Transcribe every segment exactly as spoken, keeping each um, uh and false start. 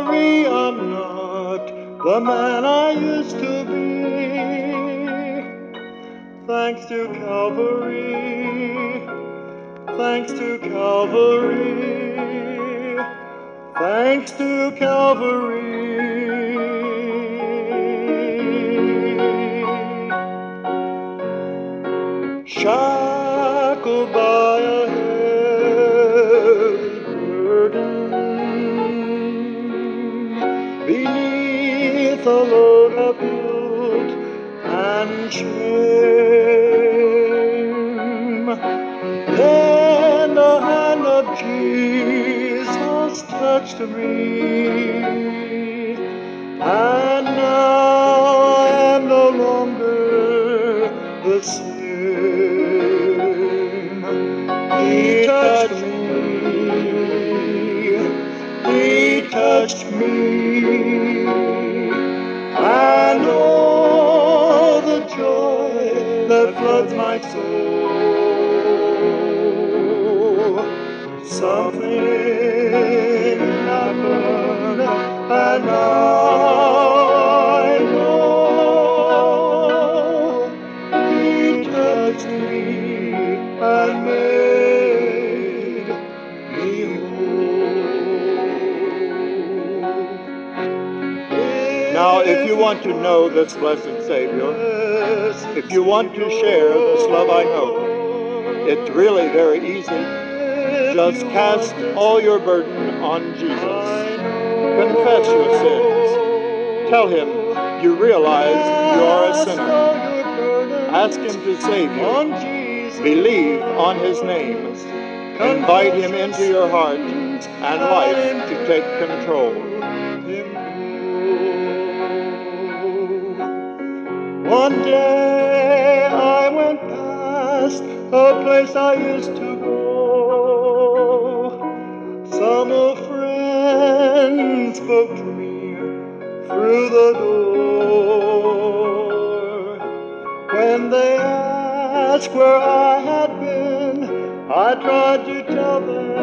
Calvary, I'm not the man I used to be. Thanks to Calvary, thanks to Calvary, thanks to Calvary. Shackled by a heavy burden, beneath a load of guilt and shame, then the hand of Jesus touched me, and now I am no longer the same. He touched me, He touched me, and oh, the joy that floods my soul. Something happened, and I know He touched me and made me whole. Now, if you want to know this blessed Savior, if you want to share this love I know, it's really very easy. Just cast all your burden on Jesus. Confess your sins. Tell Him you realize you are a sinner. Ask Him to save you. Believe on His name. Invite Him into your heart and life to take control. One day I went past a place I used to go. Some old friend spoke to me through the door. When they asked where I had been, I tried to tell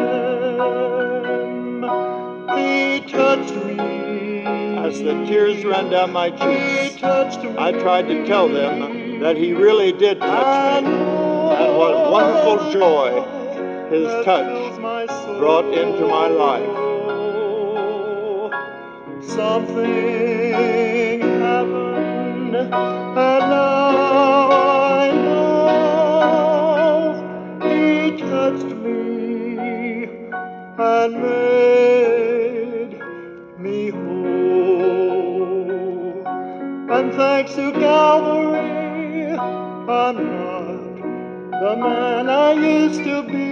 them. He touched me. As the tears ran down my cheeks, I tried to tell them that He really did touch me, and what wonderful joy His touch brought into my life. Something happened, and now I know He touched me and made me whole. And thanks to Calvary, I'm not the man I used to be.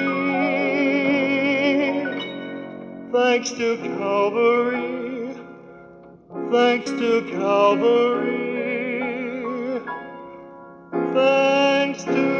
Thanks to Calvary, thanks to Calvary, thanks to